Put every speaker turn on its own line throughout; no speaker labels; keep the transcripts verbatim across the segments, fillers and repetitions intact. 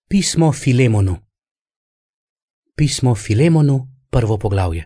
Pismo Filemonu. Pismo Filemonu, prvo poglavje.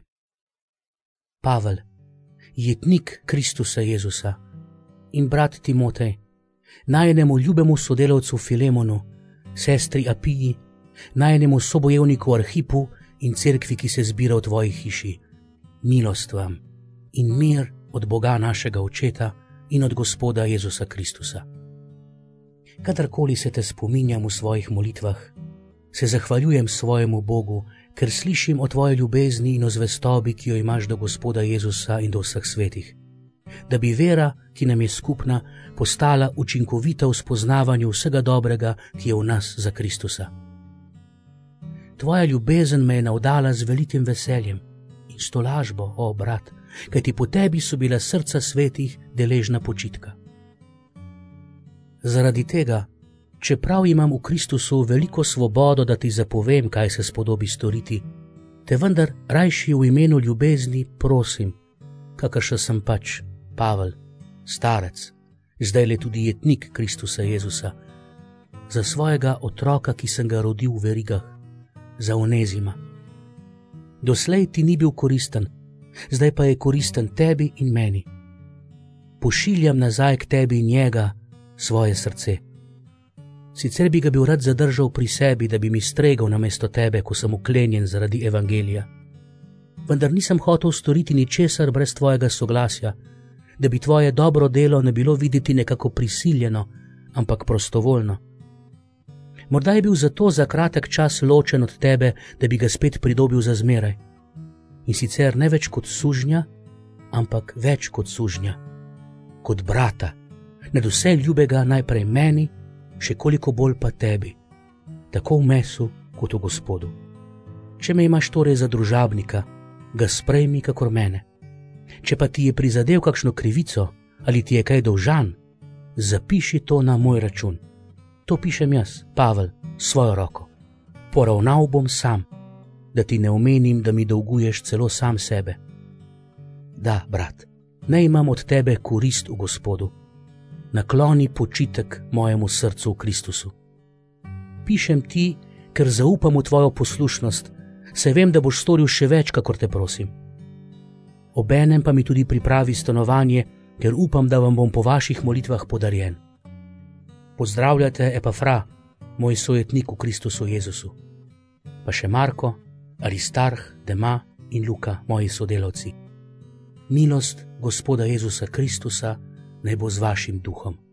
Pavel, jetnik Kristusa Jezusa in brat Timotej, najenemu ljubemu sodelavcu Filemonu, sestri Apiji, najenemu sobojevniku Arhipu in cerkvi, ki se zbira v tvoji hiši, milost vam in mir od Boga našega Očeta in od Gospoda Jezusa Kristusa. Kadarkoli se te spominjam v svojih molitvah, se zahvaljujem svojemu Bogu, ker slišim o tvoji ljubezni in o zvestobi, ki jo imaš do Gospoda Jezusa in do vseh svetih, da bi vera, ki nam je skupna, postala učinkovita v spoznavanju vsega dobrega, ki je v nas za Kristusa. Tvoja ljubezen me je navdala z velikim veseljem in s tolažbo, o brat, kajti po tebi so bila srca svetih deležna počitka. Zaradi tega, čeprav imam v Kristusu veliko svobodo, da ti zapovem, kaj se spodobi storiti, te vendar rajši v imenu ljubezni prosim, kakršen sem pač Pavel, starec, zdaj le tudi jetnik Kristusa Jezusa, za svojega otroka, ki sem ga rodil v verigah, za Onezima. Doslej ti ni bil koristen, zdaj pa je koristen tebi in meni. Pošiljam nazaj k tebi njega, svoje srce. Sicer bi ga bil rad zadržal pri sebi, da bi mi stregal namesto tebe, ko sem uklenjen zaradi evangelija. Vendar nisem hotel storiti ničesar brez tvojega soglasja, da bi tvoje dobro delo ne bilo videti nekako prisiljeno, ampak prostovoljno. Morda je bil zato za kratek čas ločen od tebe, da bi ga spet pridobil za zmeraj. In sicer ne več kot sužnja, ampak več kot sužnja, kot brata, nad vse ljubega najprej meni, še koliko bolj pa tebi, tako v mesu kot v Gospodu. Če me imaš torej za družabnika, ga sprejmi kakor mene. Če pa ti je prizadel kakšno krivico ali ti je kaj dolžan, zapiši to na moj račun. To pišem jaz, Pavel, svojo roko. Poravnal bom sam, da ti ne omenim, da mi dolguješ celo sam sebe. Da, brat, ne imam od tebe korist v Gospodu. Nakloni počitek mojemu srcu v Kristusu. Pišem ti, ker zaupam v tvojo poslušnost, saj vem, da boš storil še več, kakor te prosim. Obenem pa mi tudi pripravi stanovanje, ker upam, da vam bom po vaših molitvah podarjen. Pozdravljate Epafra, moj sojetnik v Kristusu Jezusu. Pa še Marko, Aristarh, Dema in Luka, moji sodelavci. Milost Gospoda Jezusa Kristusa naj bo z vašim duhom.